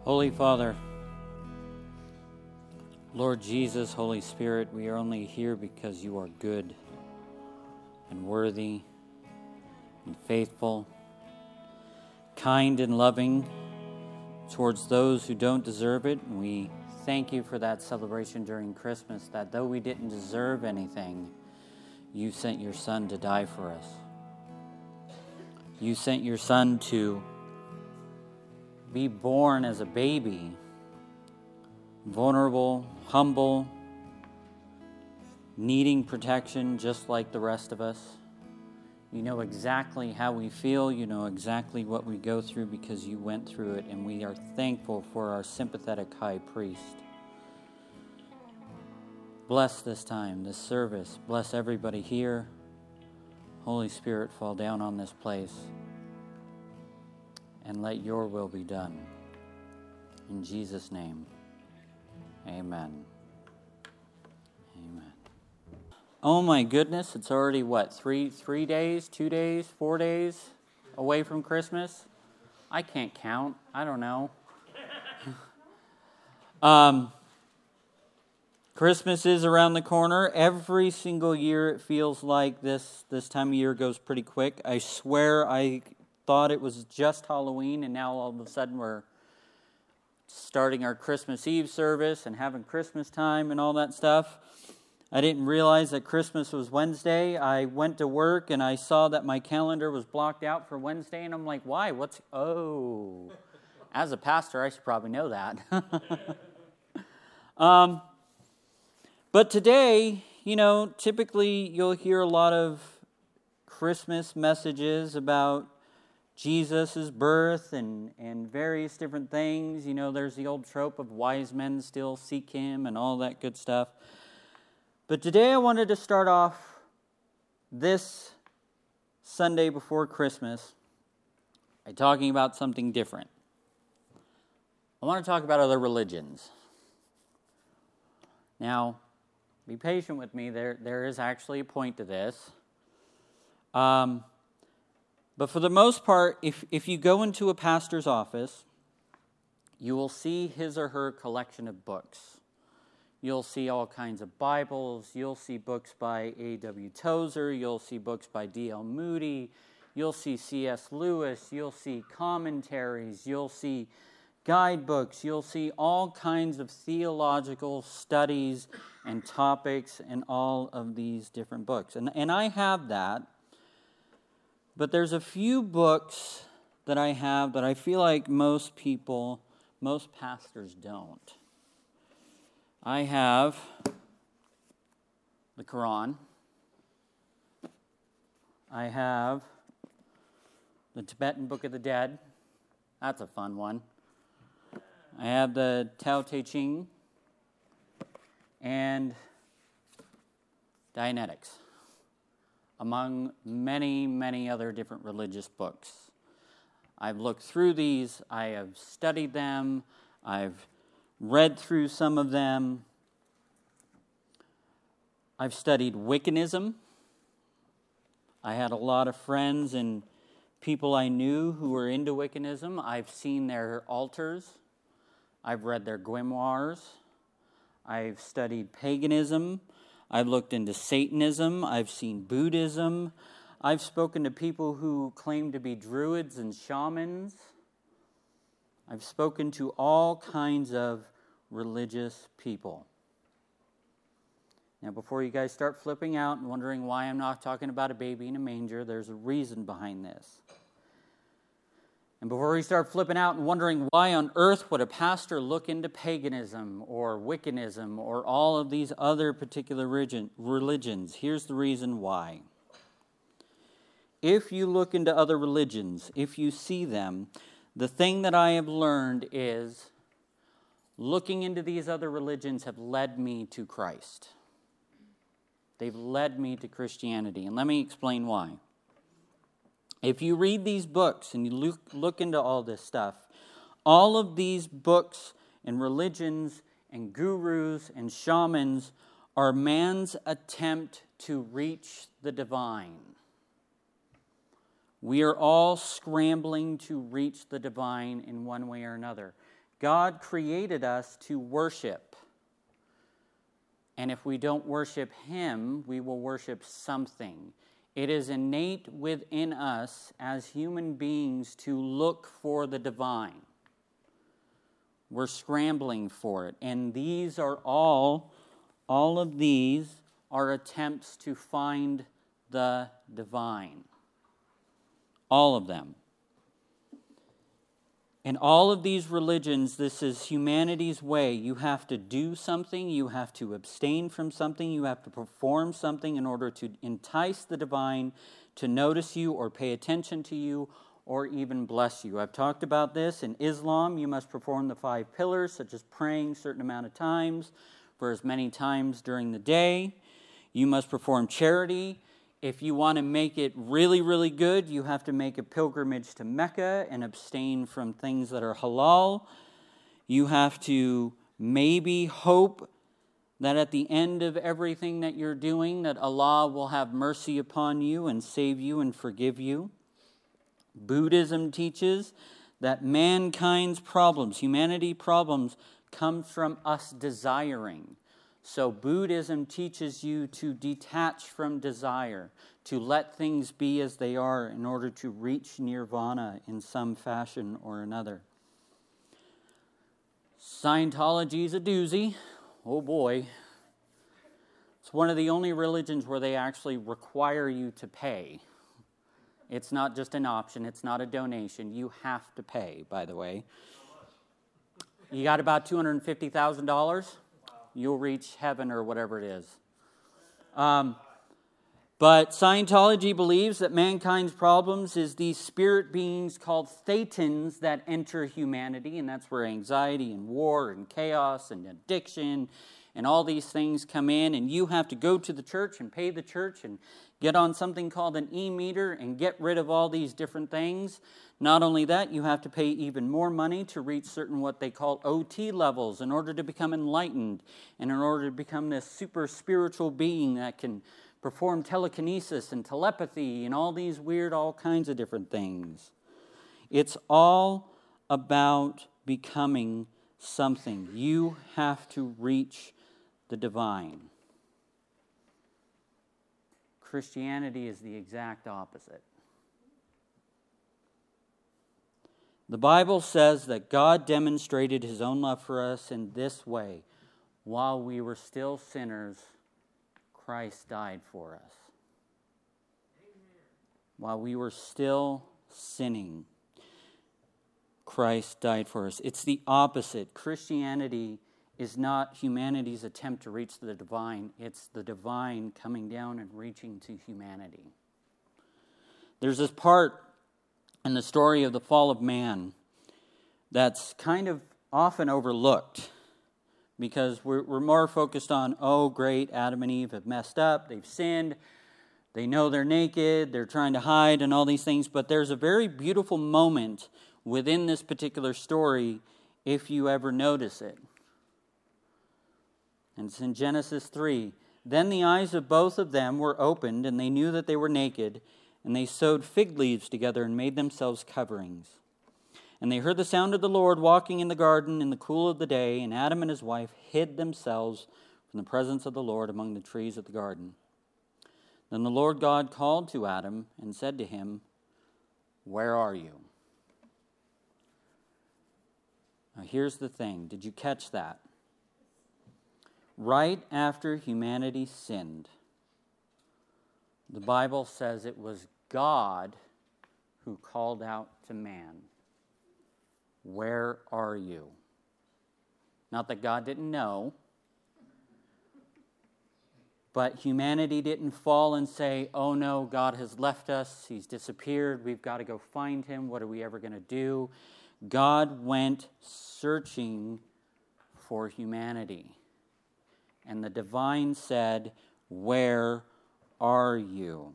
Holy Father, Lord Jesus, Holy Spirit, we are only here because you are good and worthy and faithful, kind and loving towards those who don't deserve it. And we thank you for that celebration during Christmas, that though we didn't deserve anything, you sent your Son to die for us. You sent your Son to be born as a baby, vulnerable, humble, needing protection just like the rest of us. You know exactly how we feel. You know exactly what we go through because you went through it, and we are thankful for our sympathetic high priest. Bless this time, this service. Bless everybody here. Holy Spirit, fall down on this place and let your will be done. In Jesus' name, amen. Amen. Oh my goodness, it's already what, 3 days, 2 days, 4 days away from Christmas? I can't count. I don't know. Christmas is around the corner. Every single year it feels like this time of year goes pretty quick. I swear I thought it was just Halloween, and now all of a sudden we're starting our Christmas Eve service and having Christmas time and all that stuff. I didn't realize that Christmas was Wednesday. I went to work and I saw that my calendar was blocked out for Wednesday, and I'm like, why? As a pastor, I should probably know that. But today, typically you'll hear a lot of Christmas messages about Jesus' birth and various different things. There's the old trope of wise men still seek him and all that good stuff. But today I wanted to start off this Sunday before Christmas by talking about something different. I want to talk about other religions. Now, be patient with me. There is actually a point to this. But for the most part, if you go into a pastor's office, you will see his or her collection of books. You'll see all kinds of Bibles. You'll see books by A.W. Tozer. You'll see books by D.L. Moody. You'll see C.S. Lewis. You'll see commentaries. You'll see guidebooks. You'll see all kinds of theological studies and topics in all of these different books. And I have that. But there's a few books that I have that I feel like most pastors don't. I have the Quran. I have the Tibetan Book of the Dead. That's a fun one. I have the Tao Te Ching and Dianetics, among many, many other different religious books. I've looked through these. I have studied them. I've read through some of them. I've studied Wiccanism. I had a lot of friends and people I knew who were into Wiccanism. I've seen their altars. I've read their grimoires. I've studied paganism. I've looked into Satanism. I've seen Buddhism. I've spoken to people who claim to be druids and shamans. I've spoken to all kinds of religious people. Now, before you guys start flipping out and wondering why I'm not talking about a baby in a manger, there's a reason behind this. And before you start flipping out and wondering why on earth would a pastor look into paganism or Wiccanism or all of these other particular religions, here's the reason why. If you look into other religions, if you see them, the thing that I have learned is looking into these other religions have led me to Christ. They've led me to Christianity. And let me explain why. If you read these books and you look into all this stuff, all of these books and religions and gurus and shamans are man's attempt to reach the divine. We are all scrambling to reach the divine in one way or another. God created us to worship. And if we don't worship Him, we will worship something. It is innate within us as human beings to look for the divine. We're scrambling for it. And these are all of these are attempts to find the divine. All of them. In all of these religions, this is humanity's way. You have to do something, you have to abstain from something, you have to perform something in order to entice the divine to notice you or pay attention to you or even bless you. I've talked about this. In Islam, you must perform the 5 pillars, such as praying a certain amount of times for as many times during the day. You must perform charity. If you want to make it really, really good, you have to make a pilgrimage to Mecca and abstain from things that are halal. You have to maybe hope that at the end of everything that you're doing, that Allah will have mercy upon you and save you and forgive you. Buddhism teaches that mankind's problems, humanity problems, comes from us desiring. So Buddhism teaches you to detach from desire, to let things be as they are in order to reach nirvana in some fashion or another. Scientology is a doozy. Oh boy. It's one of the only religions where they actually require you to pay. It's not just an option. It's not a donation. You have to pay, by the way. You got about $250,000? You'll reach heaven or whatever it is. But Scientology believes that mankind's problems is these spirit beings called thetans that enter humanity, and that's where anxiety and war and chaos and addiction and all these things come in, and you have to go to the church and pay the church and get on something called an e-meter and get rid of all these different things. Not only that, you have to pay even more money to reach certain what they call OT levels in order to become enlightened and in order to become this super spiritual being that can perform telekinesis and telepathy and all these weird, all kinds of different things. It's all about becoming something. You have to reach the divine. Christianity is the exact opposite. The Bible says that God demonstrated His own love for us in this way. While we were still sinners, Christ died for us. While we were still sinning, Christ died for us. It's the opposite. Christianity is not humanity's attempt to reach the divine. It's the divine coming down and reaching to humanity. There's this part in the story of the fall of man that's kind of often overlooked because we're more focused on, oh, great, Adam and Eve have messed up, they've sinned, they know they're naked, they're trying to hide and all these things. But there's a very beautiful moment within this particular story if you ever notice it. And it's in Genesis 3. Then the eyes of both of them were opened, and they knew that they were naked, and they sewed fig leaves together and made themselves coverings. And they heard the sound of the Lord walking in the garden in the cool of the day, and Adam and his wife hid themselves from the presence of the Lord among the trees of the garden. Then the Lord God called to Adam and said to him, "Where are you?" Now here's the thing. Did you catch that? Right after humanity sinned, the Bible says it was God who called out to man, "Where are you?" Not that God didn't know, but humanity didn't fall and say, "Oh no, God has left us, He's disappeared, we've got to go find Him, what are we ever going to do?" God went searching for humanity. And the divine said, "Where are you?"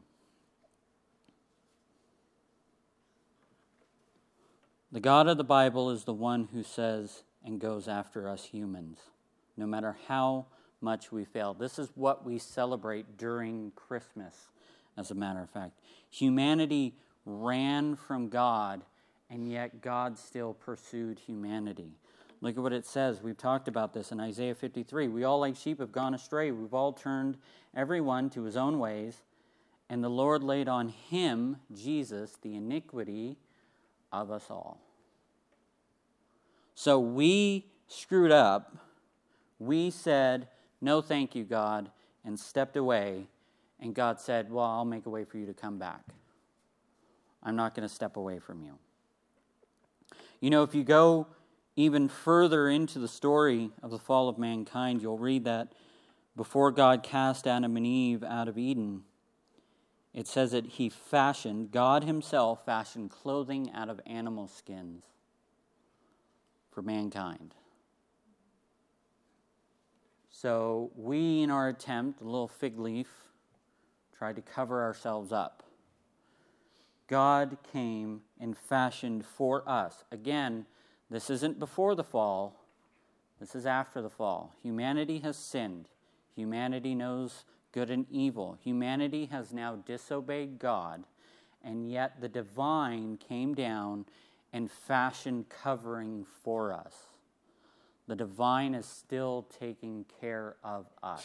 The God of the Bible is the one who says and goes after us humans, no matter how much we fail. This is what we celebrate during Christmas, as a matter of fact. Humanity ran from God, and yet God still pursued humanity. Look at what it says. We've talked about this in Isaiah 53. We all like sheep have gone astray. We've all turned everyone to his own ways. And the Lord laid on him, Jesus, the iniquity of us all. So we screwed up. We said, no thank you, God, and stepped away. And God said, well, I'll make a way for you to come back. I'm not going to step away from you. You know, if you go even further into the story of the fall of mankind, you'll read that before God cast Adam and Eve out of Eden, it says that God himself fashioned clothing out of animal skins for mankind. So we, in our attempt, a little fig leaf, tried to cover ourselves up. God came and fashioned for us. Again, this isn't before the fall. This is after the fall. Humanity has sinned. Humanity knows good and evil. Humanity has now disobeyed God, and yet the divine came down and fashioned covering for us. The divine is still taking care of us.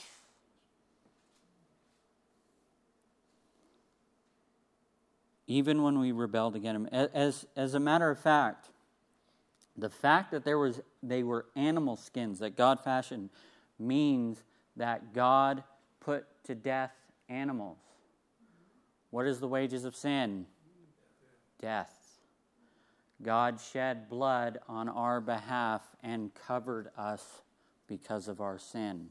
Even when we rebelled against him. As a matter of fact, the fact that they were animal skins that God fashioned means that God put to death animals. What is the wages of sin? Death. God shed blood on our behalf and covered us because of our sin.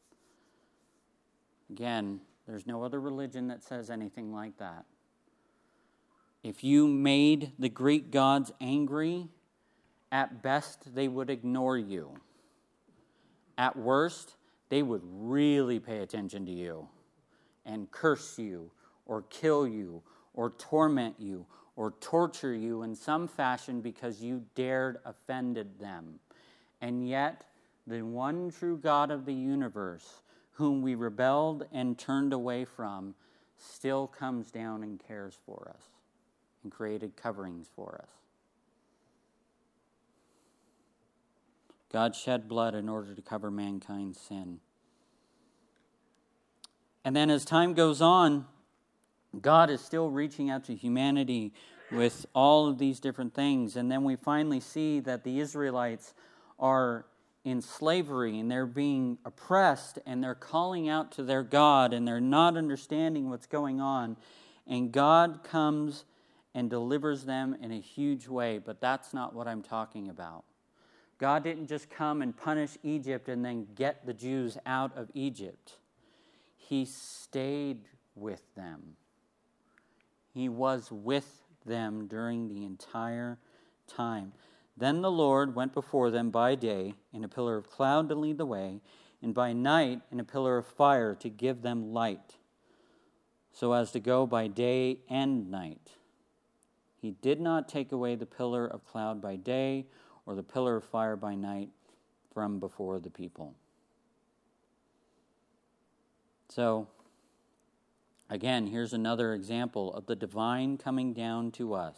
Again, there's no other religion that says anything like that. If you made the Greek gods angry, at best they would ignore you. At worst, they would really pay attention to you and curse you or kill you or torment you or torture you in some fashion because you dared offended them. And yet, the one true God of the universe, whom we rebelled and turned away from, still comes down and cares for us and created coverings for us. God shed blood in order to cover mankind's sin. And then as time goes on, God is still reaching out to humanity with all of these different things. And then we finally see that the Israelites are in slavery and they're being oppressed and they're calling out to their God and they're not understanding what's going on. And God comes and delivers them in a huge way, but that's not what I'm talking about. God didn't just come and punish Egypt and then get the Jews out of Egypt. He stayed with them. He was with them during the entire time. Then the Lord went before them by day in a pillar of cloud to lead the way, and by night in a pillar of fire to give them light, so as to go by day and night. He did not take away the pillar of cloud by day or the pillar of fire by night from before the people. So, again, here's another example of the divine coming down to us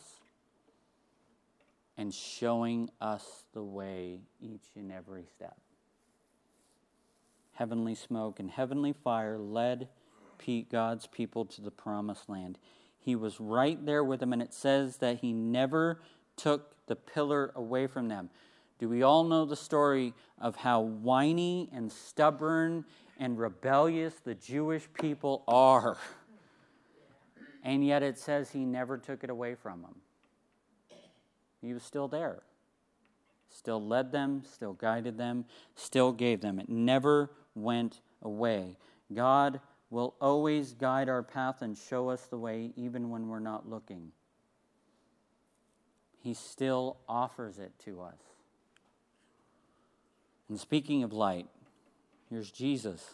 and showing us the way each and every step. Heavenly smoke and heavenly fire led God's people to the promised land. He was right there with them, and it says that he never took the pillar away from them. Do we all know the story of how whiny and stubborn and rebellious the Jewish people are? And yet it says he never took it away from them. He was still there. Still led them, still guided them, still gave them. It never went away. God will always guide our path and show us the way even when we're not looking. He still offers it to us. And speaking of light, here's Jesus.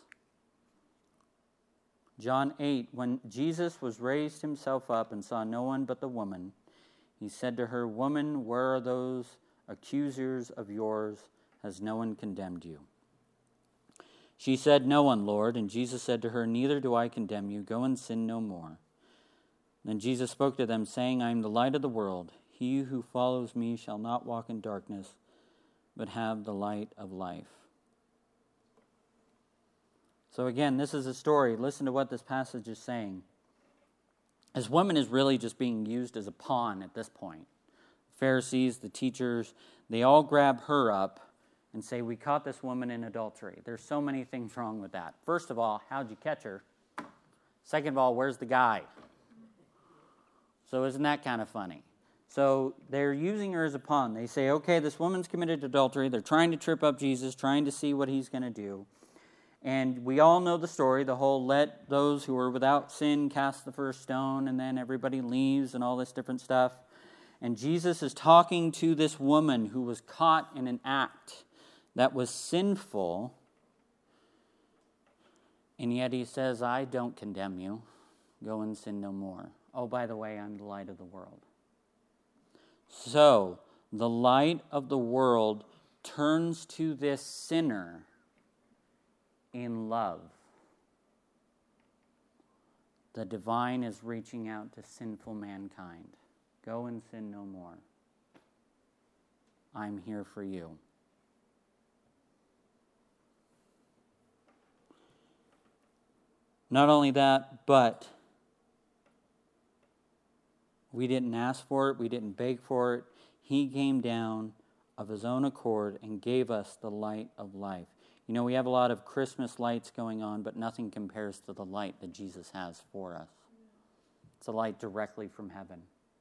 John 8, when Jesus was raised himself up and saw no one but the woman, he said to her, "Woman, where are those accusers of yours? Has no one condemned you?" She said, "No one, Lord." And Jesus said to her, "Neither do I condemn you. Go and sin no more." Then Jesus spoke to them, saying, "I am the light of the world. He who follows me shall not walk in darkness, but have the light of life. So again, this is a story. Listen to what this passage is saying. This woman is really just being used as a pawn at this point. Pharisees, the teachers, they all grab her up and say, we caught this woman in adultery. There's so many things wrong with that. First of all, how'd you catch her? Second of all, where's the guy? So isn't that kind of funny? So they're using her as a pawn. They say, okay, this woman's committed adultery. They're trying to trip up Jesus, trying to see what he's going to do. And we all know the story, the whole let those who are without sin cast the first stone, and then everybody leaves and all this different stuff. And Jesus is talking to this woman who was caught in an act that was sinful, and yet he says, I don't condemn you. Go and sin no more. Oh, by the way, I'm the light of the world. So, the light of the world turns to this sinner in love. The divine is reaching out to sinful mankind. Go and sin no more. I'm here for you. Not only that, but we didn't ask for it, we didn't beg for it. He came down of his own accord and gave us the light of life. You know, we have a lot of Christmas lights going on, but nothing compares to the light that Jesus has for us. It's a light directly from heaven.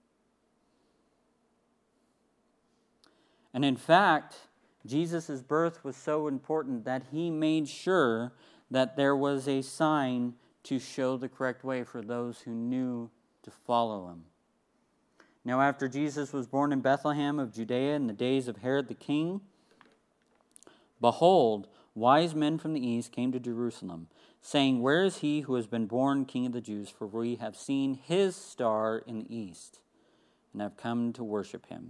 And in fact, Jesus' birth was so important that he made sure that there was a sign to show the correct way for those who knew to follow him. Now, after Jesus was born in Bethlehem of Judea in the days of Herod the king, behold, wise men from the east came to Jerusalem, saying, where is he who has been born King of the Jews? For we have seen his star in the east, and have come to worship him.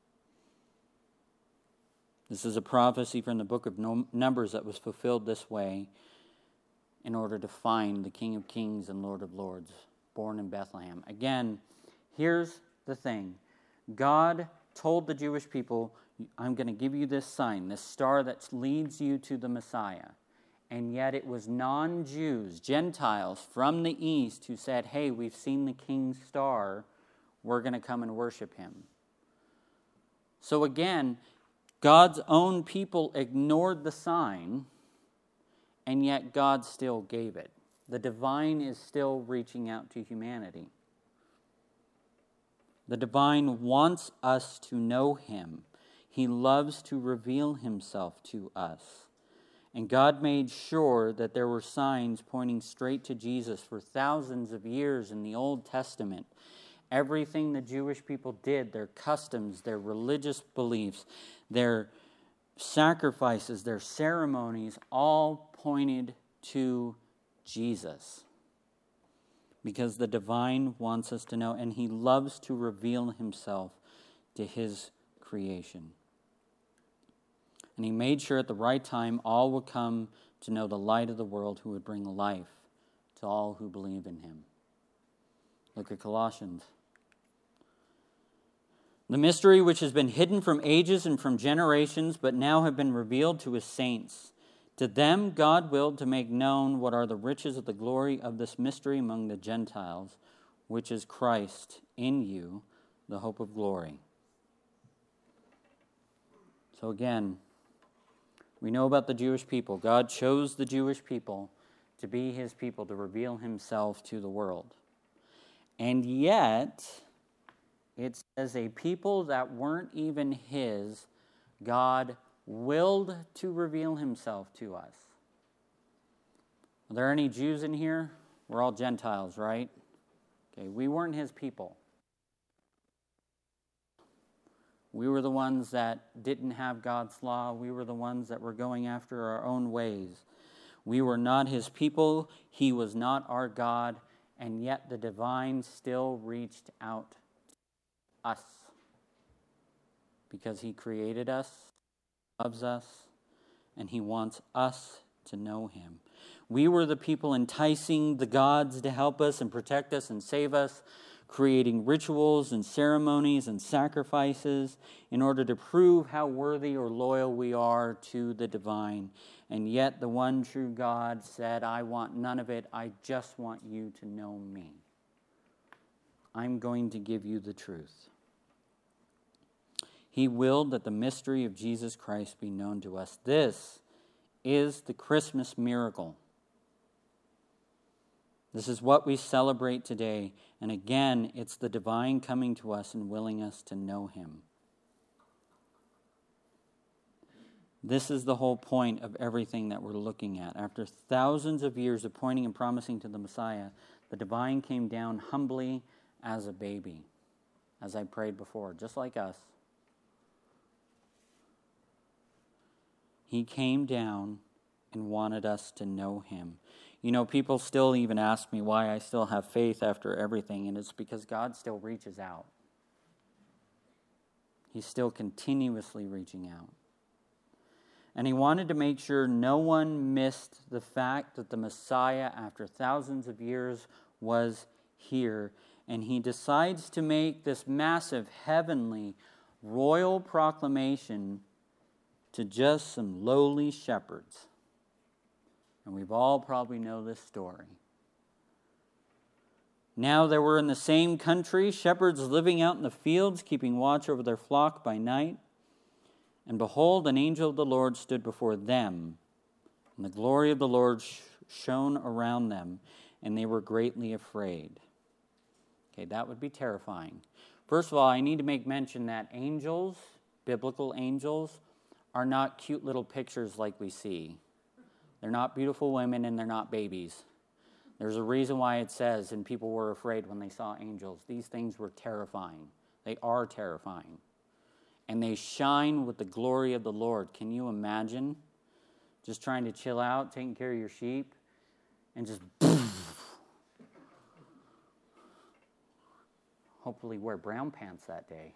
This is a prophecy from the book of Numbers that was fulfilled this way in order to find the King of Kings and Lord of Lords, born in Bethlehem. Again, here's the thing. God told the Jewish people, I'm going to give you this sign, this star that leads you to the Messiah. And yet it was non-Jews, Gentiles from the east who said, hey, we've seen the king's star. We're going to come and worship him. So again, God's own people ignored the sign, and yet God still gave it. The divine is still reaching out to humanity. The divine wants us to know him. He loves to reveal himself to us. And God made sure that there were signs pointing straight to Jesus for thousands of years in the Old Testament. Everything the Jewish people did, their customs, their religious beliefs, their sacrifices, their ceremonies, all pointed to Jesus. Because the divine wants us to know, and he loves to reveal himself to his creation. And he made sure at the right time all would come to know the light of the world who would bring life to all who believe in him. Look at Colossians. The mystery which has been hidden from ages and from generations, but now have been revealed to his saints. To them God willed to make known what are the riches of the glory of this mystery among the Gentiles, which is Christ in you, the hope of glory. So again, we know about the Jewish people. God chose the Jewish people to be his people, to reveal himself to the world. And yet, it says a people that weren't even his, God willed to reveal himself to us. Are there any Jews in here? We're all Gentiles, right? Okay, we weren't his people. We were the ones that didn't have God's law. We were the ones that were going after our own ways. We were not his people. He was not our God. And yet the divine still reached out to us. Because he created us, loves us, and he wants us to know him. We were the people enticing the gods to help us and protect us and save us. creating rituals and ceremonies and sacrifices in order to prove how worthy or loyal we are to the divine. And yet the one true God said, I want none of it. I just want you to know me. I'm going to give you the truth. He willed that the mystery of Jesus Christ be known to us. This is the Christmas miracle. This is what we celebrate today. And again, it's the divine coming to us and willing us to know him. This is the whole point of everything that we're looking at. After thousands of years of pointing and promising to the Messiah, the divine came down humbly as a baby, as I prayed before, just like us. He came down and wanted us to know him. You know, people still even ask me why I still have faith after everything, and it's because God still reaches out. He's still continuously reaching out. And he wanted to make sure no one missed the fact that the Messiah, after thousands of years, was here. And he decides to make this massive, heavenly, royal proclamation to just some lowly shepherds. And we've all probably know this story. Now there were in the same country shepherds living out in the fields, keeping watch over their flock by night. And behold, an angel of the Lord stood before them, and the glory of the Lord shone around them, and they were greatly afraid. Okay, that would be terrifying. First of all, I need to make mention that angels, biblical angels, are not cute little pictures like we see. They're not beautiful women and they're not babies. There's a reason why it says, and people were afraid when they saw angels. These things were terrifying. They are terrifying. And they shine with the glory of the Lord. Can you imagine just trying to chill out, taking care of your sheep, and just hopefully wear brown pants that day.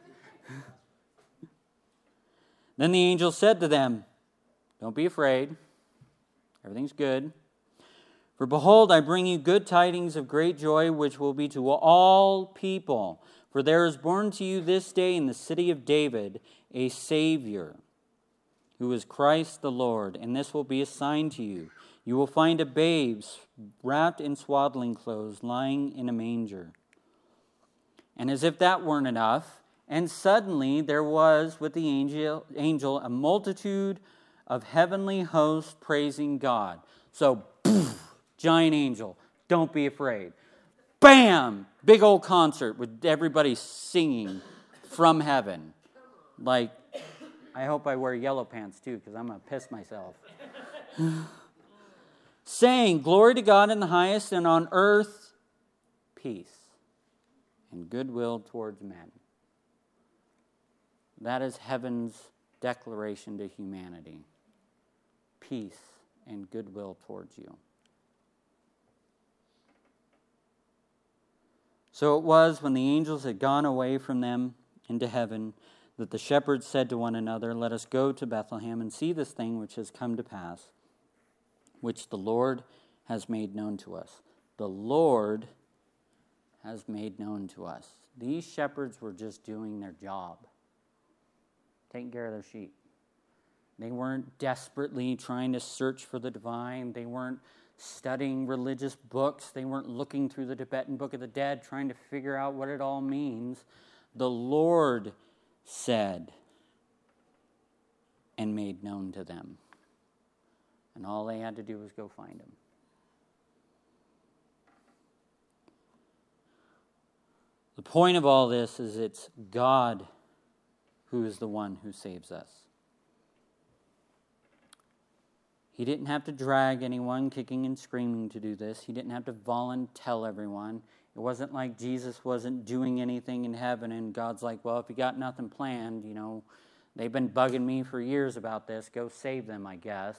Then the angel said to them, don't be afraid. Everything's good. For behold, I bring you good tidings of great joy, which will be to all people. For there is born to you this day in the city of David a Savior, who is Christ the Lord. And this will be a sign to you. You will find a babe wrapped in swaddling clothes, lying in a manger. And as if that weren't enough, and suddenly there was with the angel a multitude of heavenly hosts praising God. So, giant angel, don't be afraid. Bam! Big old concert with everybody singing from heaven. Like, I hope I wear yellow pants too, because I'm going to piss myself. Saying, glory to God in the highest, and on earth, peace and goodwill towards men. That is heaven's declaration to humanity. Peace and goodwill towards you. So it was when the angels had gone away from them into heaven that the shepherds said to one another, let us go to Bethlehem and see this thing which has come to pass, which the Lord has made known to us. The Lord has made known to us. These shepherds were just doing their job, taking care of their sheep. They weren't desperately trying to search for the divine. They weren't studying religious books. They weren't looking through the Tibetan Book of the Dead, trying to figure out what it all means. The Lord said and made known to them. And all they had to do was go find him. The point of all this is it's God who is the one who saves us. He didn't have to drag anyone kicking and screaming to do this. He didn't have to volunteer everyone. It wasn't like Jesus wasn't doing anything in heaven and God's like, well, if you got nothing planned, they've been bugging me for years about this. Go save them, I guess.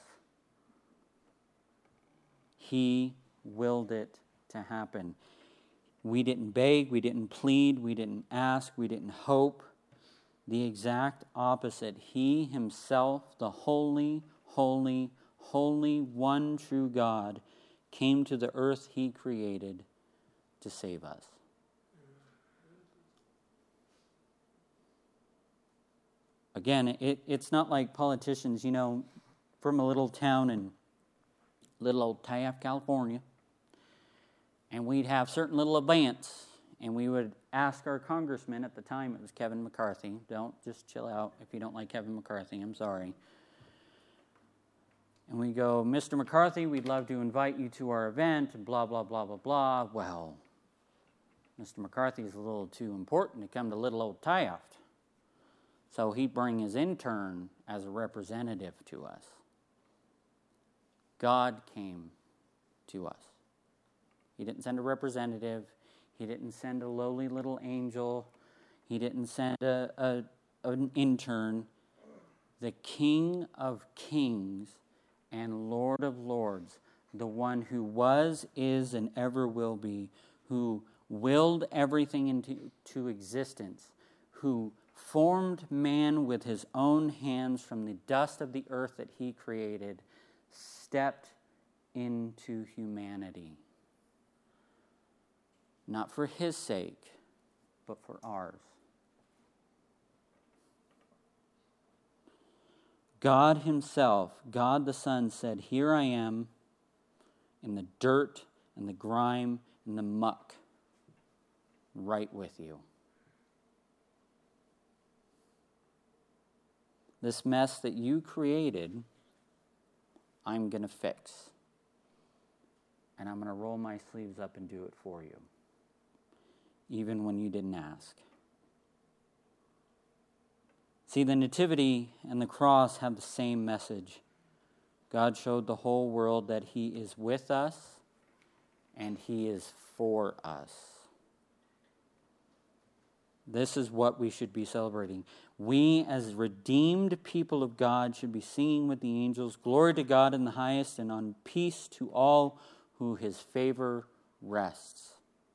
He willed it to happen. We didn't beg, we didn't plead, we didn't ask, we didn't hope. The exact opposite. He himself, the holy, holy, holy, one true God, came to the earth he created to save us. Again, it's not like politicians, from a little town in little old Taft, California, and we'd have certain little events, and we would ask our congressman at the time, it was Kevin McCarthy. Don't just chill out if you don't like Kevin McCarthy, I'm sorry. And we go, Mr. McCarthy, we'd love to invite you to our event, and blah, blah, blah, blah, blah. Well, Mr. McCarthy is a little too important to come to little old Taft. So he'd bring his intern as a representative to us. God came to us. He didn't send a representative. He didn't send a lowly little angel. He didn't send an intern. The King of Kings and Lord of Lords, the one who was, is, and ever will be, who willed everything into existence, who formed man with his own hands from the dust of the earth that he created, stepped into humanity. Not for his sake, but for ours. God himself, God the Son, said, "Here I am in the dirt and the grime and the muck, right with you." This mess that you created, I'm going to fix. And I'm going to roll my sleeves up and do it for you, even when you didn't ask. See, the Nativity and the cross have the same message. God showed the whole world that he is with us and he is for us. This is what we should be celebrating. We, as redeemed people of God, should be singing with the angels, "Glory to God in the highest, and on peace to all who his favor rests."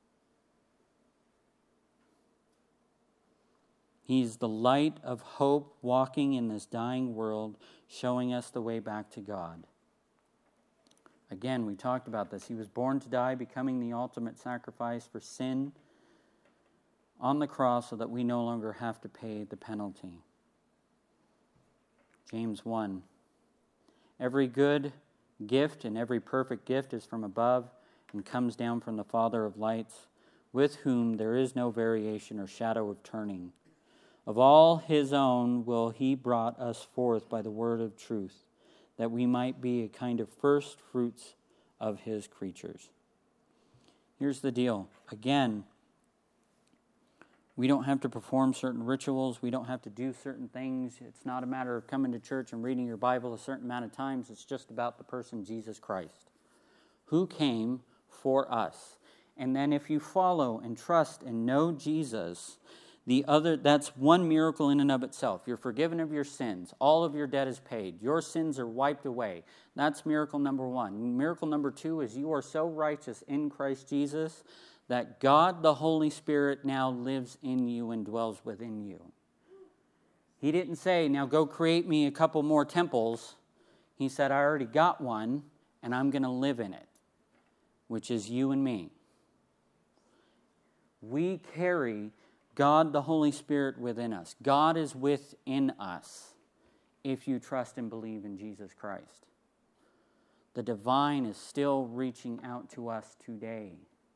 He's the light of hope walking in this dying world, showing us the way back to God. Again, we talked about this. He was born to die, becoming the ultimate sacrifice for sin on the cross so that we no longer have to pay the penalty. James 1. Every good gift and every perfect gift is from above and comes down from the Father of lights, with whom there is no variation or shadow of turning. Of all his own will he brought us forth by the word of truth, that we might be a kind of first fruits of his creatures. Here's the deal. Again, we don't have to perform certain rituals. We don't have to do certain things. It's not a matter of coming to church and reading your Bible a certain amount of times. It's just about the person Jesus Christ, who came for us. And then if you follow and trust and know Jesus, that's one miracle in and of itself. You're forgiven of your sins. All of your debt is paid. Your sins are wiped away. That's miracle number one. Miracle number two is you are so righteous in Christ Jesus that God, the Holy Spirit, now lives in you and dwells within you. He didn't say, now go create me a couple more temples. He said, I already got one, and I'm going to live in it, which is you and me. We carry God, the Holy Spirit, within us. God is within us if you trust and believe in Jesus Christ. The divine is still reaching out to us today,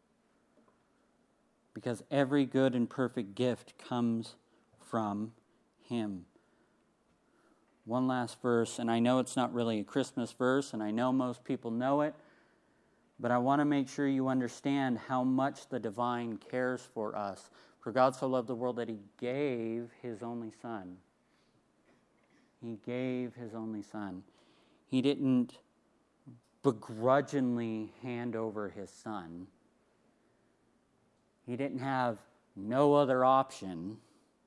because every good and perfect gift comes from him. One last verse, and I know it's not really a Christmas verse, and I know most people know it, but I want to make sure you understand how much the divine cares for us. For God so loved the world that he gave his only Son. He gave his only Son. He didn't begrudgingly hand over his Son. He didn't have no other option.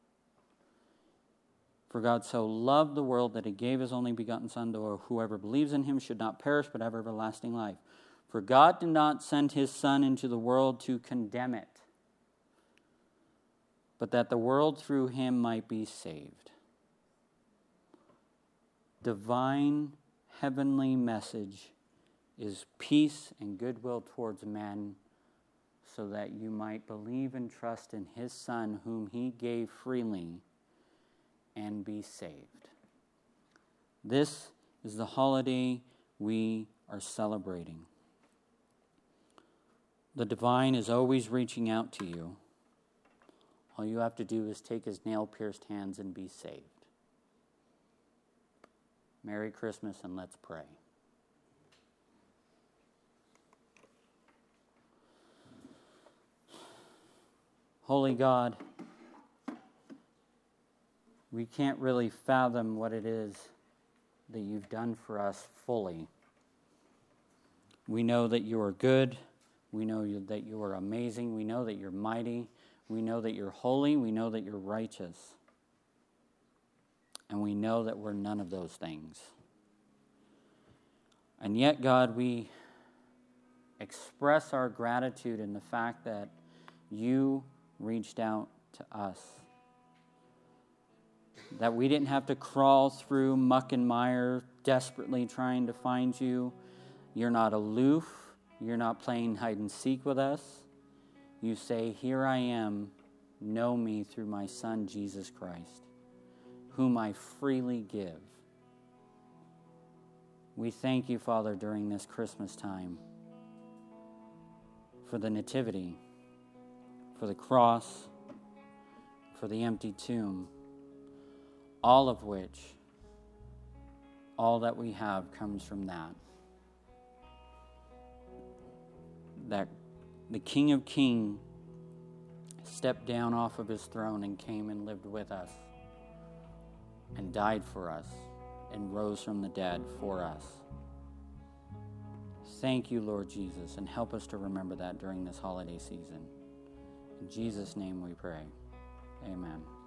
For God so loved the world that he gave his only begotten Son, to whoever believes in him should not perish but have everlasting life. For God did not send his Son into the world to condemn it, but that the world through him might be saved. Divine, heavenly message is peace and goodwill towards men, so that you might believe and trust in his Son, whom he gave freely, and be saved. This is the holiday we are celebrating. The divine is always reaching out to you. All you have to do is take his nail-pierced hands and be saved. Merry Christmas, and let's pray. Holy God, we can't really fathom what it is that you've done for us fully. We know that you are good. We know that you are amazing. We know that you're mighty. We know that you're holy. We know that you're righteous. And we know that we're none of those things. And yet, God, we express our gratitude in the fact that you reached out to us. That we didn't have to crawl through muck and mire desperately trying to find you. You're not aloof. You're not playing hide and seek with us. You say, "Here I am, know me through my Son, Jesus Christ, whom I freely give." We thank you, Father, during this Christmas time for the nativity, for the cross, for the empty tomb, all of which, all that we have comes from that. That the King of Kings stepped down off of his throne and came and lived with us and died for us and rose from the dead for us. Thank you, Lord Jesus, and help us to remember that during this holiday season. In Jesus' name we pray. Amen.